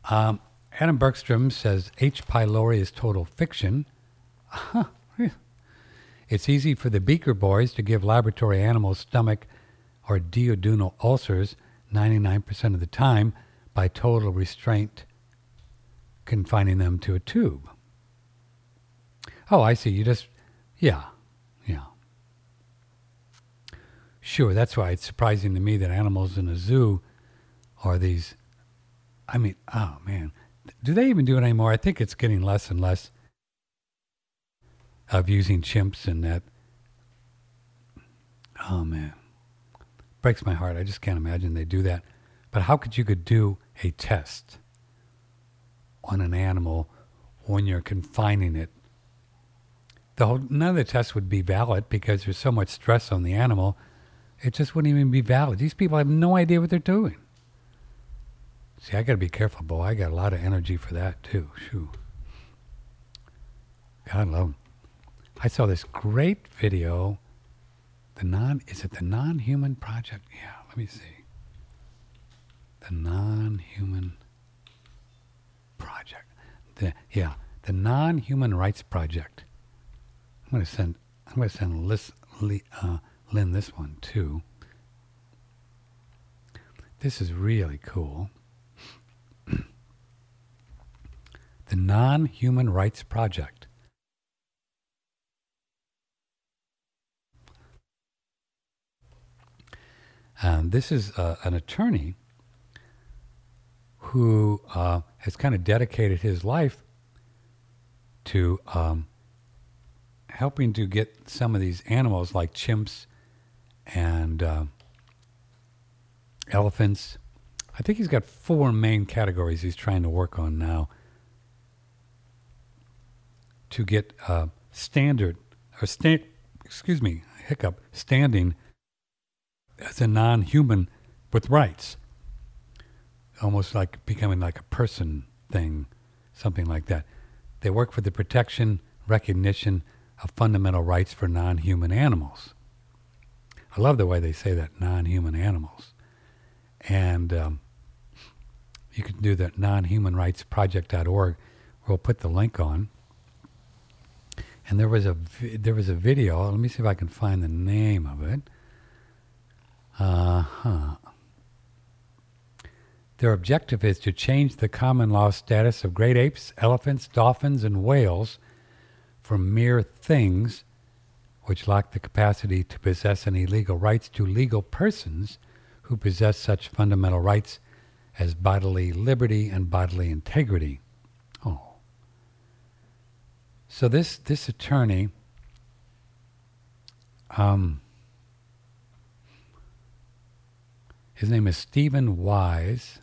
Adam Bergstrom says H. pylori is total fiction. It's easy for the Beaker boys to give laboratory animals stomach or duodenal ulcers 99% of the time by total restraint, confining them to a tube. Oh, I see. You just, yeah. Sure, that's why it's surprising to me that animals in a zoo are these, I mean, oh man. Do they even do it anymore? I think it's getting less and less of using chimps and that. Oh man. Breaks my heart. I just can't imagine they do that. But how could you do a test on an animal when you're confining it? None of the tests would be valid because there's so much stress on the animal. It just wouldn't even be valid. These people have no idea what they're doing. See, I got to be careful, boy. I got a lot of energy for that too. Shoo. God love 'em. I saw this great video. Is it the Non-Human Project? Yeah, let me see. The Non-Human Project. The Non-Human Rights Project. I'm going to send Lynn this one too. This is really cool. The Non-Human Rights Project. This is an attorney who has kind of dedicated his life to helping to get some of these animals like chimps and elephants. I think he's got 4 main categories he's trying to work on now to get standing as a non-human with rights, almost like becoming like a person thing, something like that. They work for the protection, recognition of fundamental rights for non-human animals. I love the way they say that, non-human animals. And you can do that, nonhumanrightsproject.org. We'll put the link on. And there was a video. Let me see if I can find the name of it. Their objective is to change the common law status of great apes, elephants, dolphins, and whales from mere things which lack the capacity to possess any legal rights to legal persons who possess such fundamental rights as bodily liberty and bodily integrity. Oh. So this attorney, his name is Stephen Wise.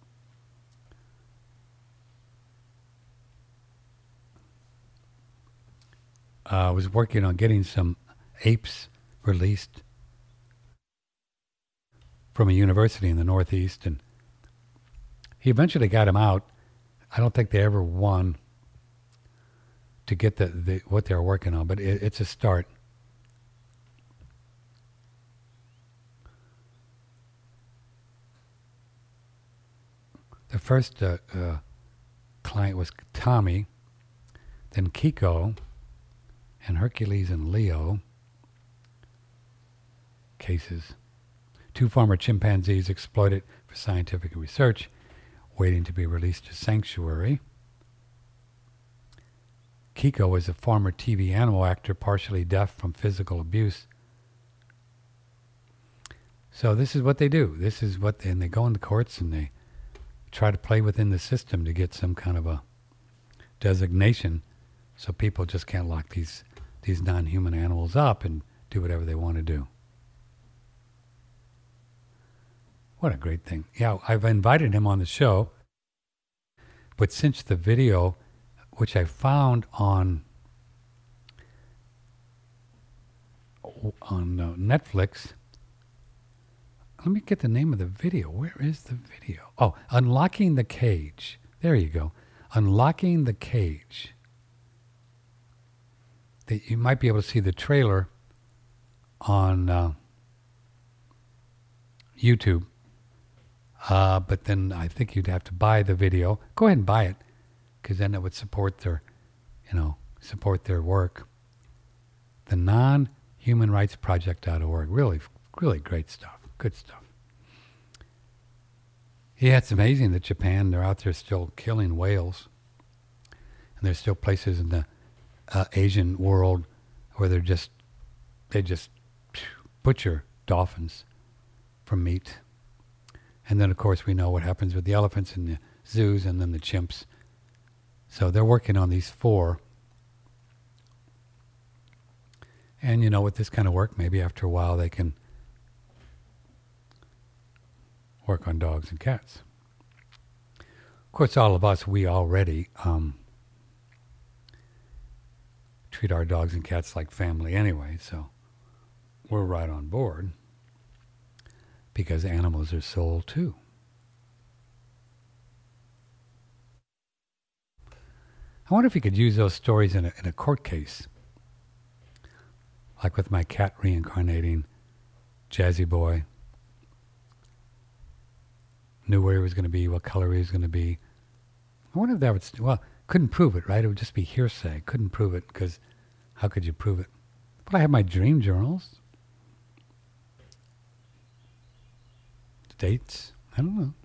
Was working on getting some apes released from a university in the Northeast, and he eventually got him out. I don't think they ever won to get the what they were working on, but it's a start. The first client was Tommy, then Kiko, and Hercules and Leo cases. 2 former chimpanzees exploited for scientific research, waiting to be released to sanctuary. Kiko was a former TV animal actor, partially deaf from physical abuse. So this is what they do. And they go in the courts and they try to play within the system to get some kind of a designation, so people just can't lock these non-human animals up and do whatever they want to do. What a great thing. Yeah, I've invited him on the show, but since the video, which I found on Netflix, let me get the name of the video. Where is the video? Oh, Unlocking the Cage. There you go. Unlocking the Cage. You might be able to see the trailer on YouTube. But then I think you'd have to buy the video. Go ahead and buy it, because then it would support their, support their work. The nonhumanrightsproject.org. Really, really great stuff. Good stuff. Yeah, it's amazing that Japan, they're out there still killing whales. And there's still places in the Asian world where they just butcher dolphins for meat. And then, of course, we know what happens with the elephants in the zoos and then the chimps. So they're working on these 4. And, with this kind of work, maybe after a while they can work on dogs and cats. Of course, all of us, we already treat our dogs and cats like family anyway, so we're right on board, because animals are soul too. I wonder if you could use those stories in a court case, like with my cat reincarnating Jazzy Boy. Knew where he was going to be, what color he was going to be. I wonder if that would... couldn't prove it, right? It would just be hearsay. Couldn't prove it, because how could you prove it? But I have my dream journals. Dates. I don't know.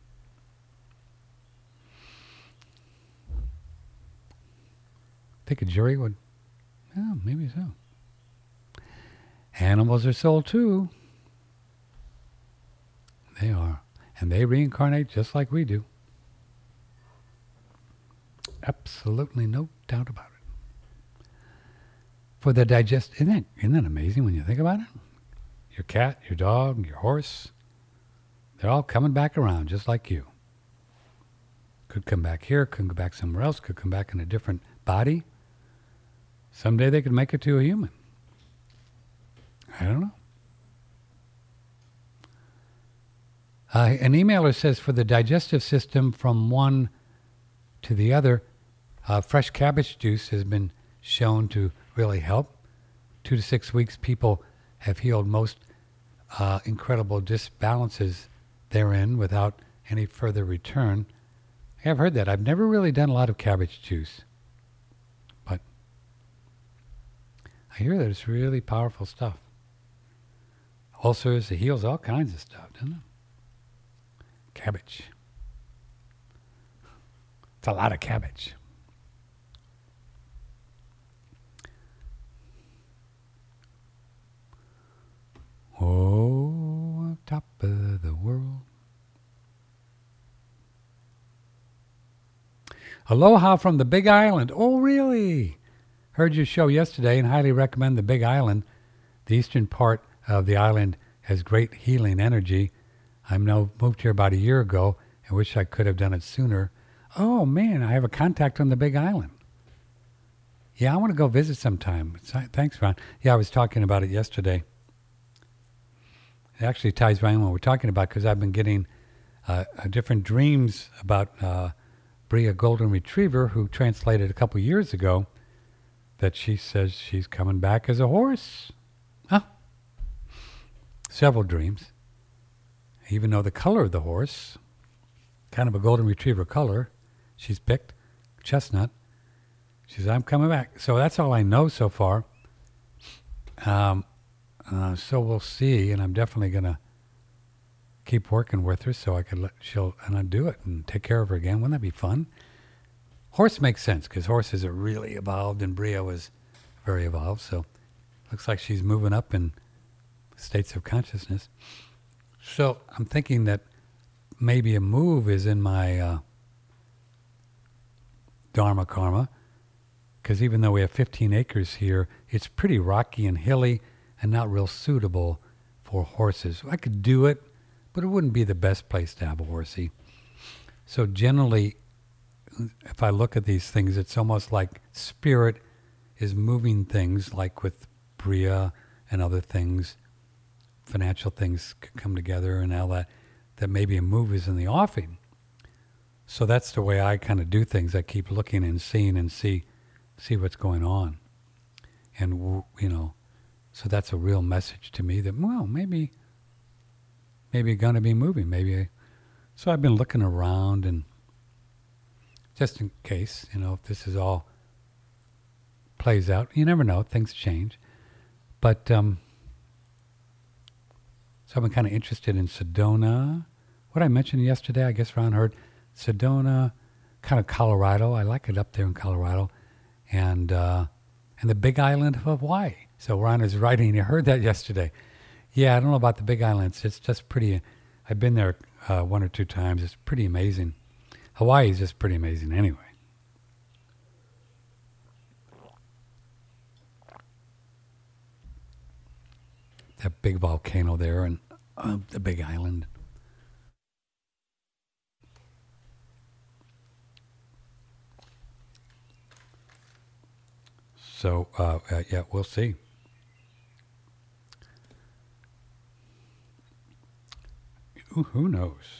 Think a jury would... Yeah, maybe so. Animals are soul too. They are. And they reincarnate just like we do. Absolutely no doubt about it. For the isn't that amazing when you think about it? Your cat, your dog, your horse, they're all coming back around just like you. Could come back here, could go back somewhere else, could come back in a different body. Someday they could make it to a human. I don't know. An emailer says, for the digestive system from one to the other, fresh cabbage juice has been shown to really help. 2 to 6 weeks, people have healed most incredible disbalances therein without any further return. I've heard that. I've never really done a lot of cabbage juice, but I hear that it's really powerful stuff. Ulcers, it heals all kinds of stuff, doesn't it? Cabbage. It's a lot of cabbage. Oh, top of the world. Aloha from the Big Island. Oh, really? Heard your show yesterday and highly recommend the Big Island. The eastern part of the island has great healing energy. I'm now moved here about a year ago and wish I could have done it sooner. Oh, man, I have a contact on the Big Island. Yeah, I want to go visit sometime. Thanks, Ron. Yeah, I was talking about it yesterday. It actually ties right in what we're talking about, because I've been getting different dreams about Bria Golden Retriever, who translated a couple years ago, that she says she's coming back as a horse. Huh? Several dreams. I even know the color of the horse, kind of a Golden Retriever color. She's picked, chestnut. She says, I'm coming back. So that's all I know so far. So we'll see, and I'm definitely going to keep working with her so I could she'll do it and take care of her again. Wouldn't that be fun? Horse makes sense, because horses are really evolved, and Bria was very evolved. So looks like she's moving up in states of consciousness. So I'm thinking that maybe a move is in my Dharma Karma, because even though we have 15 acres here, it's pretty rocky and hilly and not real suitable for horses. I could do it, but it wouldn't be the best place to have a horsey. So generally, if I look at these things, it's almost like spirit is moving things, like with Bria and other things. Financial things come together and all that maybe a move is in the offing. So that's the way I kind of do things. I keep looking and seeing and see what's going on. And, so that's a real message to me that, well, maybe going to be moving. Maybe So I've been looking around, and just in case, if this is all plays out, you never know, things change. But so I've been kind of interested in Sedona. What I mentioned yesterday, I guess Ron heard Sedona, kind of Colorado. I like it up there in Colorado, and the Big Island of Hawaii. So Ron is writing. You heard that yesterday. Yeah, I don't know about the Big Islands. It's just pretty. I've been there one or two times. It's pretty amazing. Hawaii is just pretty amazing anyway. That big volcano there and the Big Island. So, yeah, we'll see. Who knows?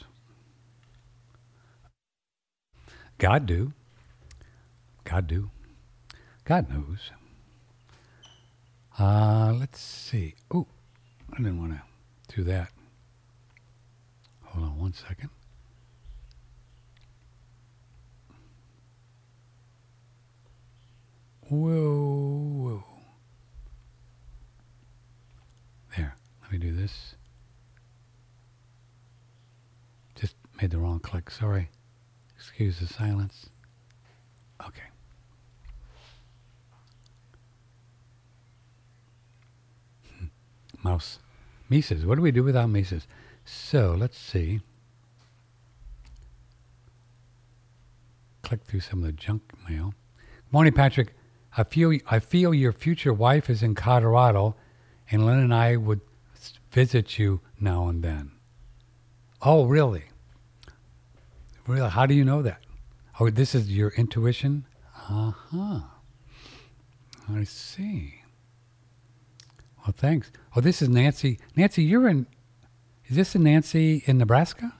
God do. God do. God knows. Let's see. Oh, I didn't want to do that. Hold on one second. Whoa. There. Let me do this. Just made the wrong click. Sorry. Excuse the silence. Okay. Mouse. Mises. What do we do without Mises? So, let's see. Click through some of the junk mail. Morning, Patrick. I feel your future wife is in Colorado, and Lynn and I would visit you now and then. Oh, really? Really? How do you know that? Oh, this is your intuition? Uh-huh. I see. Well, thanks. Oh, this is Nancy. Nancy, is this a Nancy in Nebraska?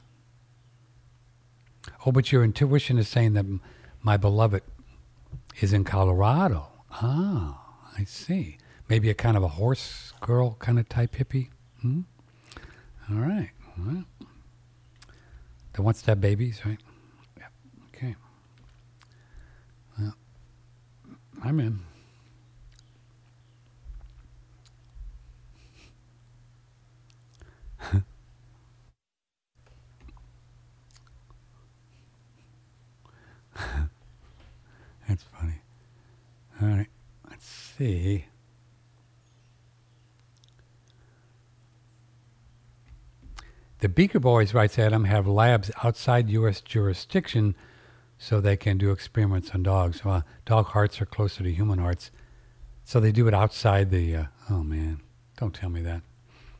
Oh, but your intuition is saying that my beloved is in Colorado. Ah, I see. Maybe a kind of a horse girl kind of type hippie? Hmm? All right. Well, that wants to have babies, right? Yeah. Okay. Well, I'm in. That's funny. All right. Let's see. The Beaker Boys, writes Adam, have labs outside U.S. jurisdiction so they can do experiments on dogs. Well, dog hearts are closer to human hearts. So they do it outside the... oh, man. Don't tell me that.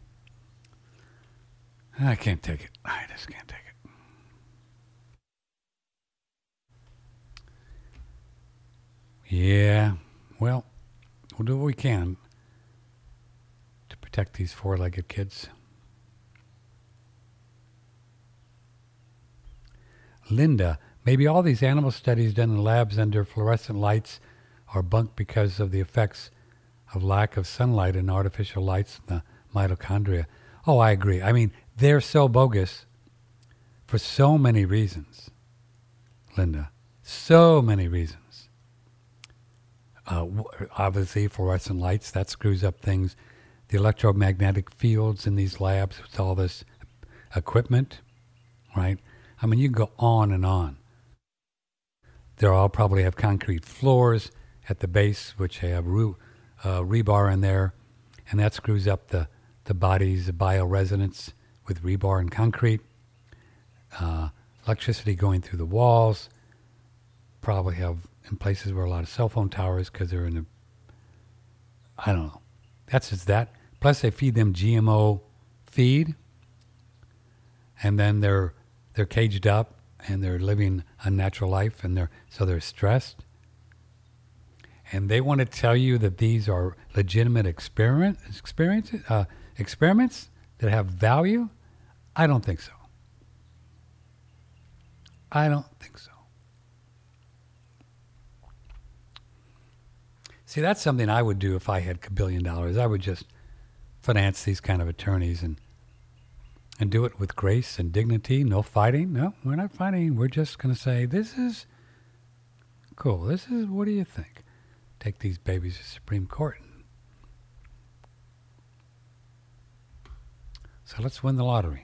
I can't take it. I just can't take it. Yeah. Well, we'll do what we can to protect these four-legged kids. Linda, maybe all these animal studies done in labs under fluorescent lights are bunk because of the effects of lack of sunlight and artificial lights in the mitochondria. Oh, I agree. I mean, they're so bogus for so many reasons, Linda. So many reasons. Obviously, fluorescent lights, that screws up things. The electromagnetic fields in these labs with all this equipment, right? I mean, you can go on and on. They'll all probably have concrete floors at the base, which have rebar in there, and that screws up the body's bioresonance with rebar and concrete. Electricity going through the walls. Probably have in places where a lot of cell phone towers, because they're in the, I don't know. That's just that. Plus they feed them GMO feed, and then they're caged up and they're living a natural life, and they're stressed. And they want to tell you that these are legitimate experiments that have value? I don't think so. I don't think so. See, that's something I would do if I had $1 billion. I would just finance these kind of attorneys and and do it with grace and dignity, no fighting. No, we're not fighting. We're just going to say, this is cool. What do you think? Take these babies to Supreme Court. So let's win the lottery.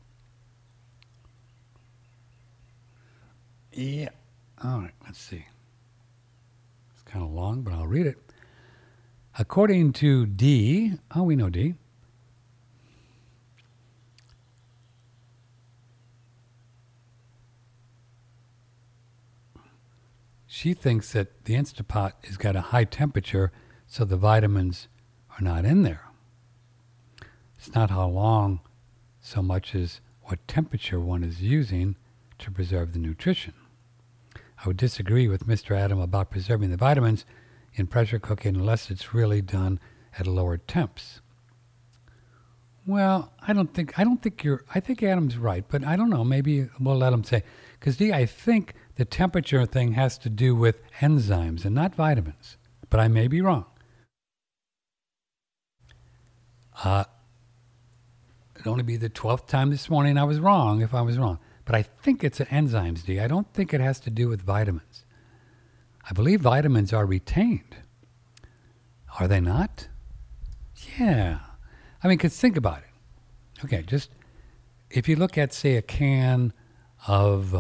Yeah. All right, let's see. It's kind of long, but I'll read it. According to D, we know D. She thinks that the Instapot has got a high temperature, so the vitamins are not in there. It's not how long so much as what temperature one is using to preserve the nutrition. I would disagree with Mr. Adam about preserving the vitamins in pressure cooking unless it's really done at lower temps. Well, I think Adam's right, but I don't know, maybe we'll let him say, because D, I think the temperature thing has to do with enzymes and not vitamins, but I may be wrong. It'd only be the 12th time this morning I was wrong if I was wrong. But I think it's enzymes, D. I don't think it has to do with vitamins. I believe vitamins are retained. Are they not? Yeah. I mean, because think about it. Okay, just if you look at, say, a can of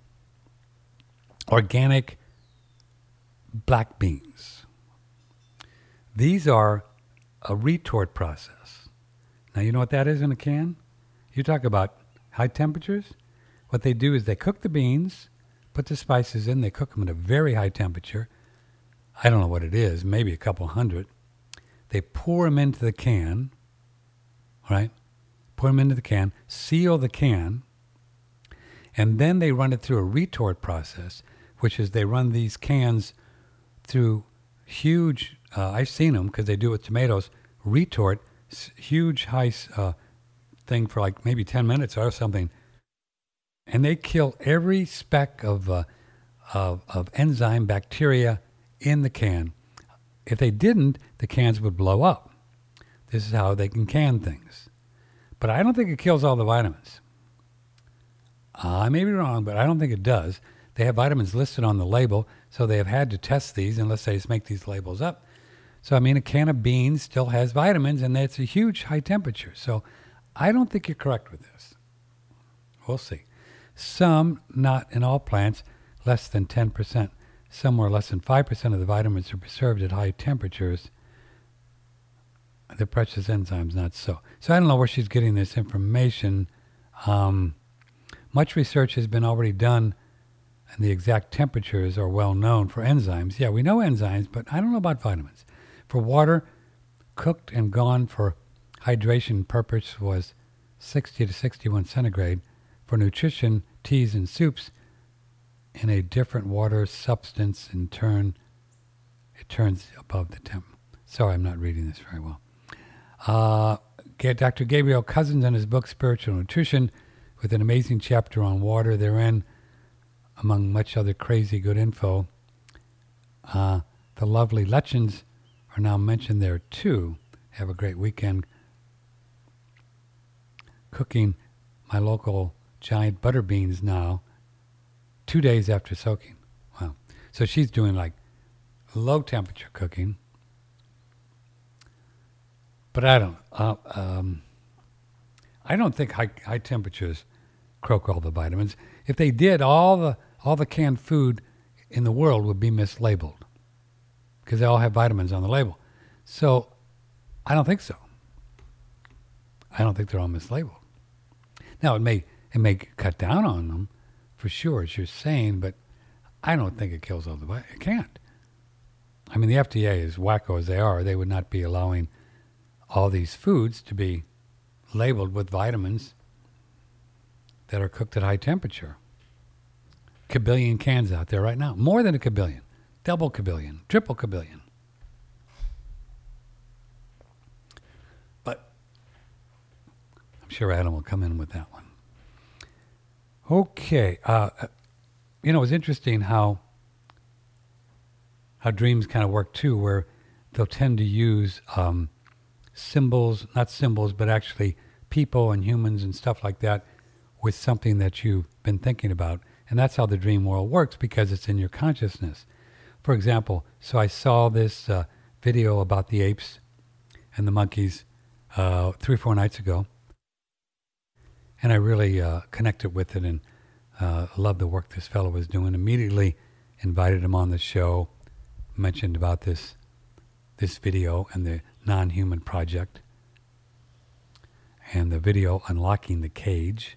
organic black beans, these are a retort process. Now, you know what that is in a can? You talk about high temperatures. What they do is they cook the beans, put the spices in, they cook them at a very high temperature. I don't know what it is, maybe a couple hundred. They pour them into the can, right? Pour them into the can, seal the can, and then they run it through a retort process, which is they run these cans through huge, I've seen them because they do it with tomatoes, retort, huge high thing for like maybe 10 minutes or something. And they kill every speck of enzyme bacteria in the can. If they didn't, the cans would blow up. This is how they can can things. But I don't think it kills all the vitamins. I may be wrong, but I don't think it does. They have vitamins listed on the label, so they have had to test these unless they just make these labels up. So, I mean, a can of beans still has vitamins, and it's a huge high temperature. So I don't think you're correct with this. We'll see. Some, not in all plants, less than 10%. Somewhere less than 5% of the vitamins are preserved at high temperatures. The precious enzymes, not so. So I don't know where she's getting this information. Much research has been already done, and the exact temperatures are well known for enzymes. Yeah, we know enzymes, but I don't know about vitamins. For water, cooked and gone for hydration purpose was 60 to 61 centigrade. For nutrition, teas and soups, in a different water substance, in turn, it turns above the temp. Sorry, I'm not reading this very well. Dr. Gabriel Cousens in his book, Spiritual Nutrition, with an amazing chapter on water therein, among much other crazy good info. The lovely Lechens are now mentioned there too. Have a great weekend cooking my local giant butter beans now, 2 days after soaking. Wow. So she's doing like low temperature cooking. But I don't think high temperatures croak all the vitamins. If they did, all the canned food in the world would be mislabeled because they all have vitamins on the label. So I don't think so. I don't think they're all mislabeled. Now it may cut down on them, for sure, as you're saying, but I don't think it kills all the vitamins. It can't. I mean, the FDA, as wacko as they are, they would not be allowing all these foods to be labeled with vitamins that are cooked at high temperature. Kabillion cans out there right now. More than a kabillion. Double kabillion. Triple kabillion. But I'm sure Adam will come in with that one. Okay. It's interesting how dreams kind of work too, where they'll tend to use symbols, not symbols, but actually people and humans and stuff like that with something that you've been thinking about. And that's how the dream world works, because it's in your consciousness. For example, so I saw this video about the apes and the monkeys 3 or 4 nights ago. And I really connected with it and loved the work this fellow was doing. Immediately invited him on the show, mentioned about this video and the Non-Human Project and the video Unlocking the Cage.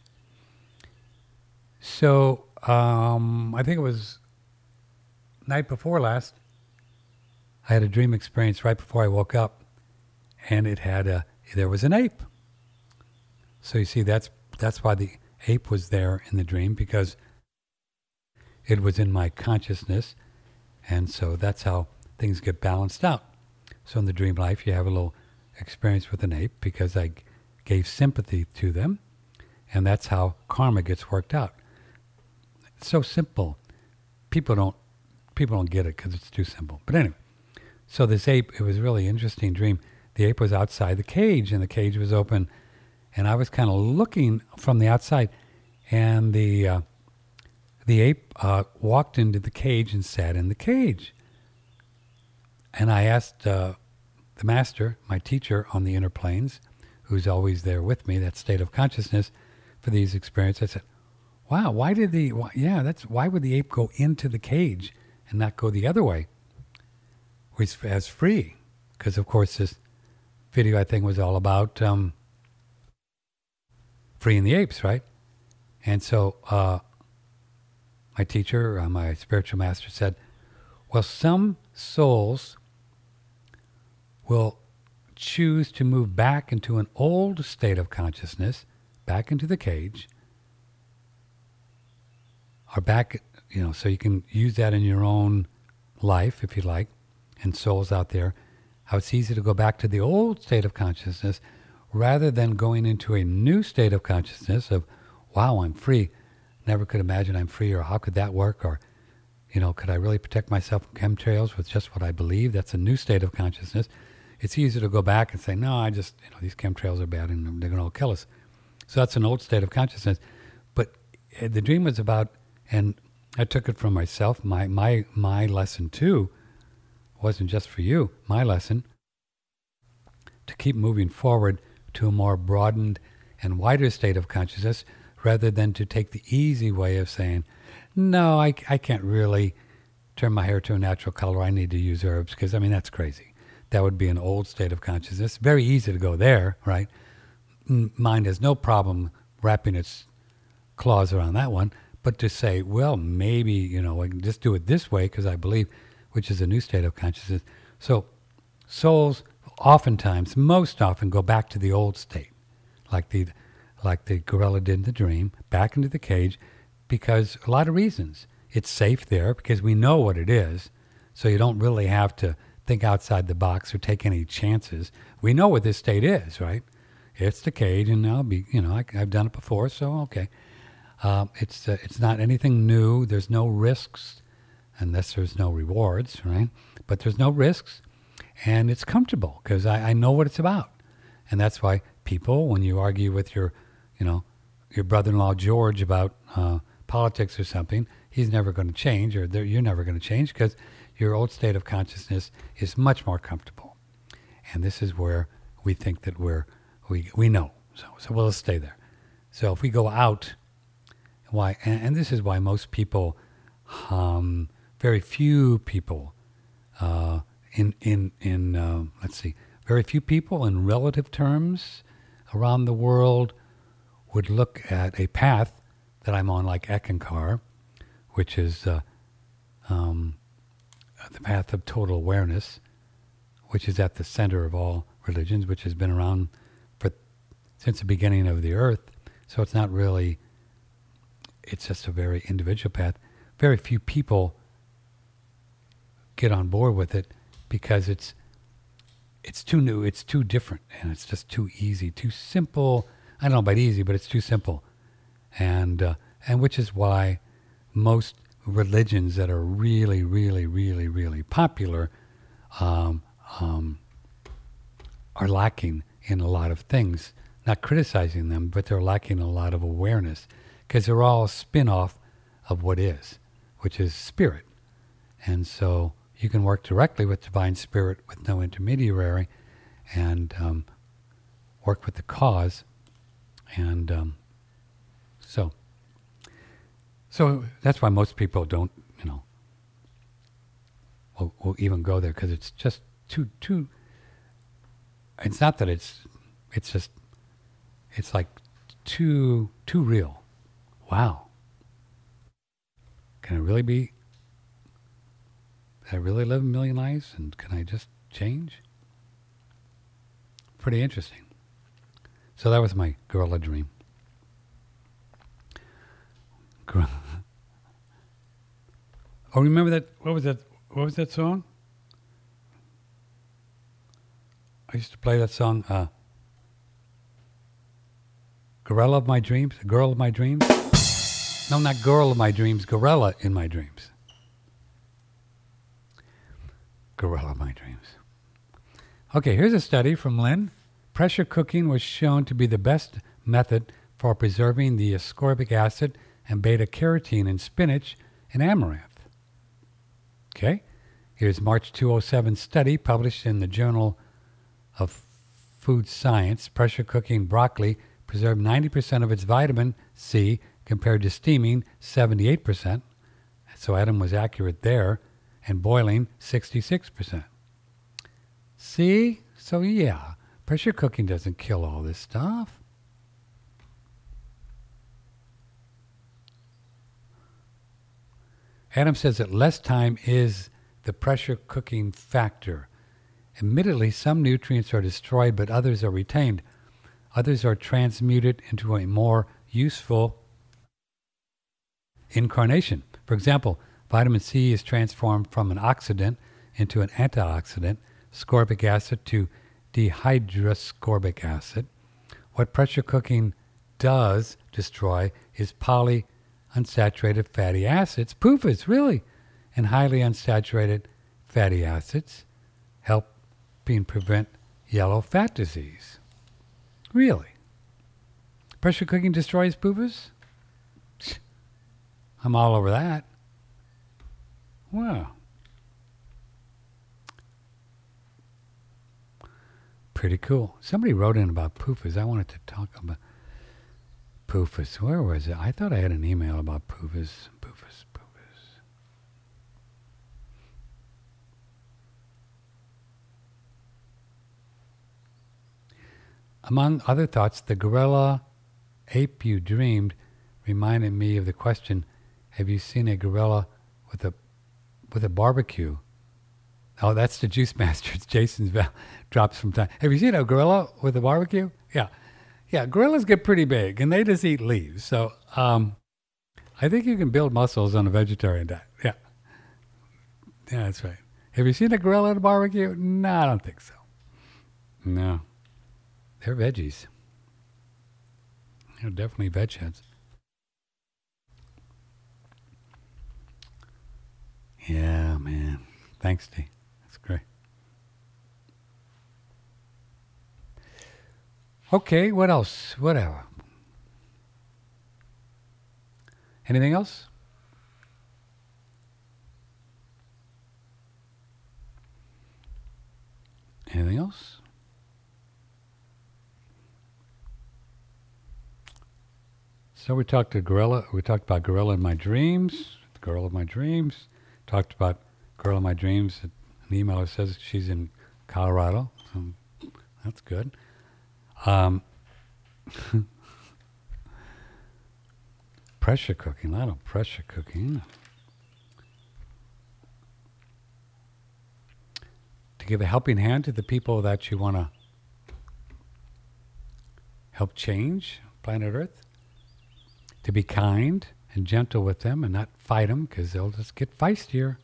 So I think it was night before last, I had a dream experience right before I woke up, and there was an ape. So you see, that's why the ape was there in the dream, because it was in my consciousness, and so that's how things get balanced out. So in the dream life, you have a little experience with an ape because I gave sympathy to them, and that's how karma gets worked out. It's so simple. People don't get it because it's too simple. But anyway, so this ape, it was a really interesting dream. The ape was outside the cage, and the cage was open, and I was kind of looking from the outside, and the ape walked into the cage and sat in the cage. And I asked the master, my teacher on the inner planes, who's always there with me, that state of consciousness for these experiences, I said, wow, why would the ape go into the cage and not go the other way as free? Because, of course, this video, I think, was all about freeing the apes, right? And so my teacher, my spiritual master said, well, some souls will choose to move back into an old state of consciousness, back into the cage, or back, so you can use that in your own life, if you like, and souls out there, how it's easy to go back to the old state of consciousness rather than going into a new state of consciousness of, wow, I'm free. Never could imagine I'm free, or how could that work? Or, could I really protect myself from chemtrails with just what I believe? That's a new state of consciousness. It's easy to go back and say, no, these chemtrails are bad and they're going to all kill us. So that's an old state of consciousness. But the dream was about, and I took it from myself, my lesson too, wasn't just for you, my lesson, to keep moving forward to a more broadened and wider state of consciousness, rather than to take the easy way of saying, no, I can't really turn my hair to a natural color, I need to use herbs, because, that's crazy. That would be an old state of consciousness. Very easy to go there, right? Mind has no problem wrapping its claws around that one, but to say, well, maybe, I can just do it this way because I believe, which is a new state of consciousness. So souls oftentimes, most often, go back to the old state, like the gorilla did in the dream, back into the cage, because a lot of reasons. It's safe there because we know what it is, so you don't really have to think outside the box or take any chances. We know what this state is, right? It's the cage, and I'll be, I've done it before, so okay. It's not anything new. There's no risks, unless there's no rewards, right? But there's no risks, and it's comfortable because I know what it's about. And that's why people, when you argue with your brother-in-law George about politics or something, he's never going to change, or you're never going to change, because your old state of consciousness is much more comfortable. And this is where we think that we know. So we'll stay there. So if we go out, why? And this is why most people, very few people, very few people in relative terms around the world would look at a path that I'm on, like Ekankar, which is the path of total awareness, which is at the center of all religions, which has been around since the beginning of the earth. So it's not really, it's just a very individual path. Very few people get on board with it because it's too new, it's too different, and it's just too easy, too simple. I don't know about easy, but it's too simple. And which is why most religions that are really, really, really, really popular are lacking in a lot of things not criticizing them, but they're lacking a lot of awareness because they're all a spin-off of what is, which is spirit. And so you can work directly with divine spirit with no intermediary and work with the cause. And so that's why most people don't, will even go there, because it's just too, it's not that it's just, it's like too real. Wow. Can I really live a million lives, and can I just change? Pretty interesting. So that was my gorilla dream. Oh, remember that? What was that? What was that song? I used to play that song, Gorilla of My Dreams, Girl of My Dreams. No, not Girl of My Dreams, Gorilla in My Dreams. Gorilla of My Dreams. Okay, here's a study from Lynn. Pressure cooking was shown to be the best method for preserving the ascorbic acid and beta-carotene in spinach and amaranth. Okay, here's March 2007 study published in the Journal of Food Science. Pressure cooking broccoli preserved 90% of its vitamin C compared to steaming 78%. So Adam was accurate there. And boiling 66%. See? So yeah, pressure cooking doesn't kill all this stuff. Adam says that less time is the pressure cooking factor. Admittedly, some nutrients are destroyed, but others are retained. Others are transmuted into a more useful incarnation. For example, vitamin C is transformed from an oxidant into an antioxidant, ascorbic acid to dehydroascorbic acid. What pressure cooking does destroy is polyunsaturated fatty acids, PUFAs, really, and highly unsaturated fatty acids, helping prevent yellow fat disease. Really? Pressure cooking destroys PUFAs? I'm all over that. Wow. Pretty cool. Somebody wrote in about PUFAs. I wanted to talk about PUFAs. Where was it? I thought I had an email about PUFAs. PUFAs. Among other thoughts, the gorilla ape you dreamed reminded me of the question, have you seen a gorilla with a barbecue? Oh, that's the Juice Masters. Jason's drops from time. Have you seen a gorilla with a barbecue? Yeah. Yeah, gorillas get pretty big, and they just eat leaves. So I think you can build muscles on a vegetarian diet. Yeah. Yeah, that's right. Have you seen a gorilla at a barbecue? No, I don't think so. No. They're veggies. They're definitely veg heads. Yeah, man. Thanks, Dee. That's great. Okay, what else? Whatever. Anything else? Anything else? So we talked about Gorilla in My Dreams, the Girl of My Dreams. Talked about Girl of My Dreams. An emailer says she's in Colorado. So that's good. Pressure cooking, a lot of pressure cooking. To give a helping hand to the people that you want to help change planet Earth. To be kind and gentle with them and not fight them, because they'll just get feistier.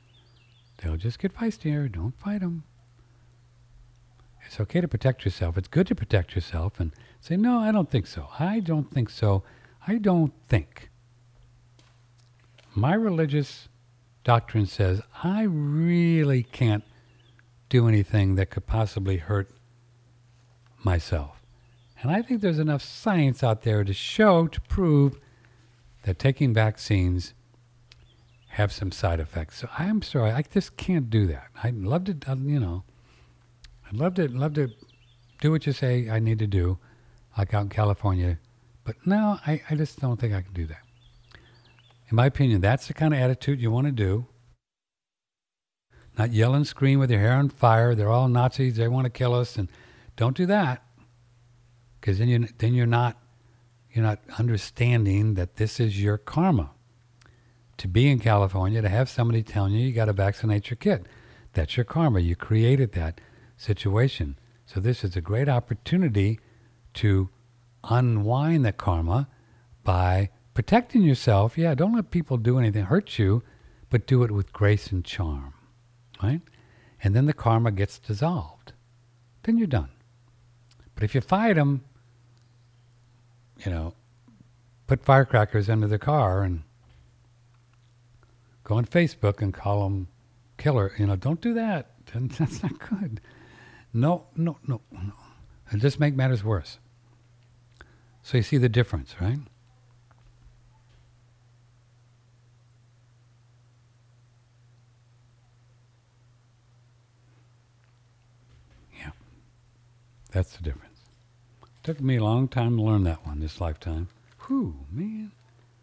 Don't fight them. It's okay to protect yourself. It's good to protect yourself and say, no, I don't think so. I don't think so. I don't think. My religious doctrine says I really can't do anything that could possibly hurt myself. And I think there's enough science out there to prove that taking vaccines have some side effects. So I'm sorry, I just can't do that. I'd love to, I'd love to do what you say I need to do, like out in California. But no, I just don't think I can do that. In my opinion, that's the kind of attitude you want to do. Not yell and scream with your hair on fire. They're all Nazis. They want to kill us. And don't do that. Because then you're not understanding that this is your karma. To be in California, to have somebody telling you got to vaccinate your kid. That's your karma. You created that situation. So this is a great opportunity to unwind the karma by protecting yourself. Yeah, don't let people do anything hurt you, but do it with grace and charm, right? And then the karma gets dissolved. Then you're done. But if you fight them, put firecrackers under the car and go on Facebook and call them killer. Don't do that. That's not good. No. It just make matters worse. So you see the difference, right? Yeah. That's the difference. Took me a long time to learn that one this lifetime. Whew, man.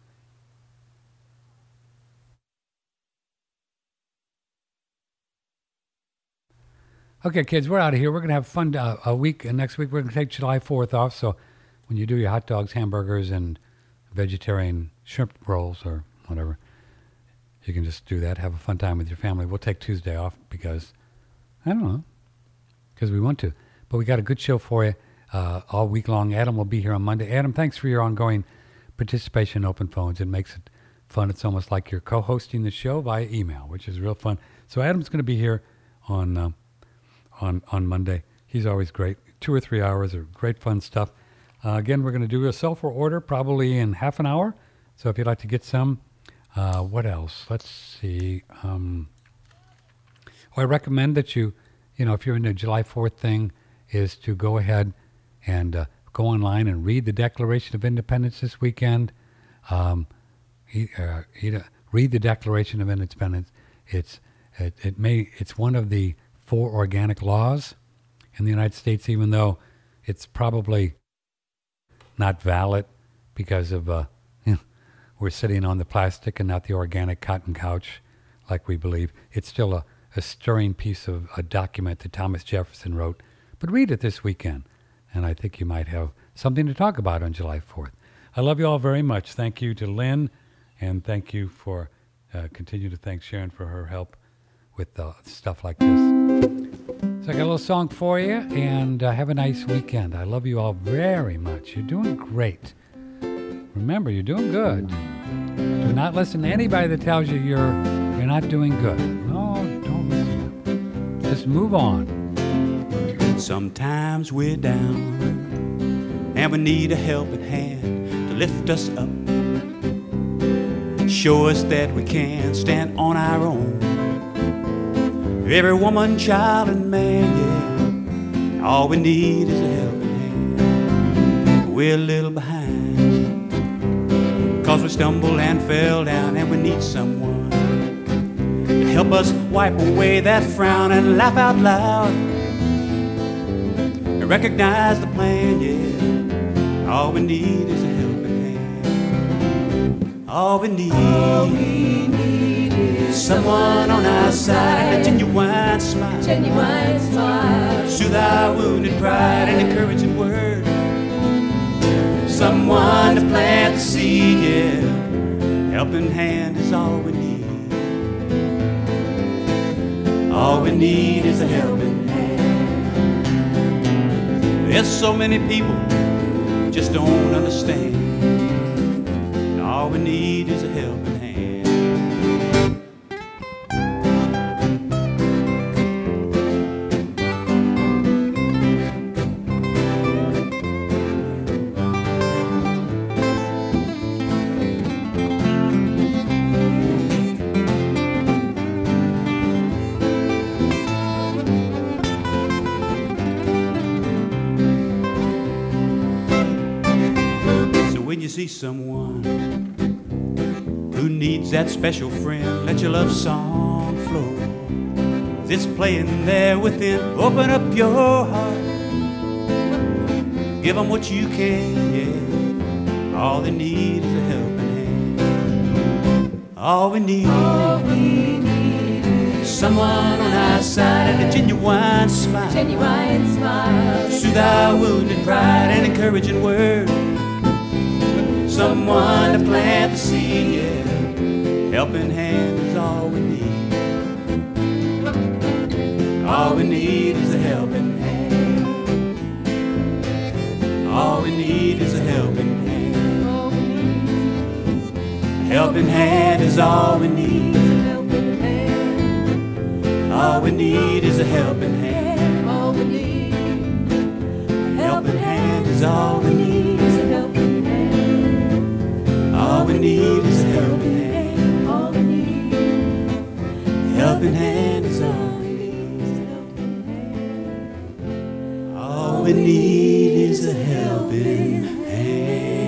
Okay, kids, we're out of here. We're going to have fun a week, and next week we're going to take July 4th off. So when you do your hot dogs, hamburgers, and vegetarian shrimp rolls or whatever, you can just do that. Have a fun time with your family. We'll take Tuesday off because, I don't know, because we want to. But we got a good show for you all week long. Adam will be here on Monday. Adam, thanks for your ongoing participation in Open Phones. It makes it fun. It's almost like you're co-hosting the show via email, which is real fun. So Adam's going to be here on Monday. He's always great. 2 or 3 hours of great fun stuff. Again, we're going to do a sulfur order probably in half an hour. So if you'd like to get some, what else? Let's see. I recommend that you, if you're in the July 4th thing, is to go ahead and go online and read the Declaration of Independence this weekend. Read the Declaration of Independence. It's one of the 4 organic laws in the United States, even though it's probably not valid because of we're sitting on the plastic and not the organic cotton couch like we believe. It's still a stirring piece of a document that Thomas Jefferson wrote. But read it this weekend, and I think you might have something to talk about on July 4th. I love you all very much. Thank you to Lynn, and thank you for continue to thank Sharon for her help with stuff like this. So I got a little song for you, and have a nice weekend. I love you all very much. You're doing great. Remember, you're doing good. Do not listen to anybody that tells you you're not doing good. No, don't listen to them. Just move on. Sometimes we're down and we need a helping hand to lift us up. Show us that we can stand on our own. Every woman, child, and man, yeah, all we need is a helping hand. We're a little behind, 'cause we stumbled and fell down, and we need someone to help us wipe away that frown and laugh out loud. And recognize the plan, yeah, all we need is a helping hand. All we need is someone on our side, a genuine smile, soothe our wounded pride, and encouraging word. Someone to plant the seed, yeah. Helping hand is all we need. All we need is a helping hand. There's so many people who just don't understand. And all we need is a helping hand. see someone who needs that special friend, let your love song flow. It's playing there within. Open up your heart. Give them what you can, yeah. All they need is a helping hand. All we need is someone on our side and a genuine smile. Soothe our wounded pride and encouraging word. Someone to plant the seed, yeah. Helping hand is all we need. All we need is a helping hand. All we need is a helping hand. Helping hand is all we need. All we need is a helping hand. Helping hand is all we need. All we need is a helping hand. Helping hand is all we need. All we need is a helping hand.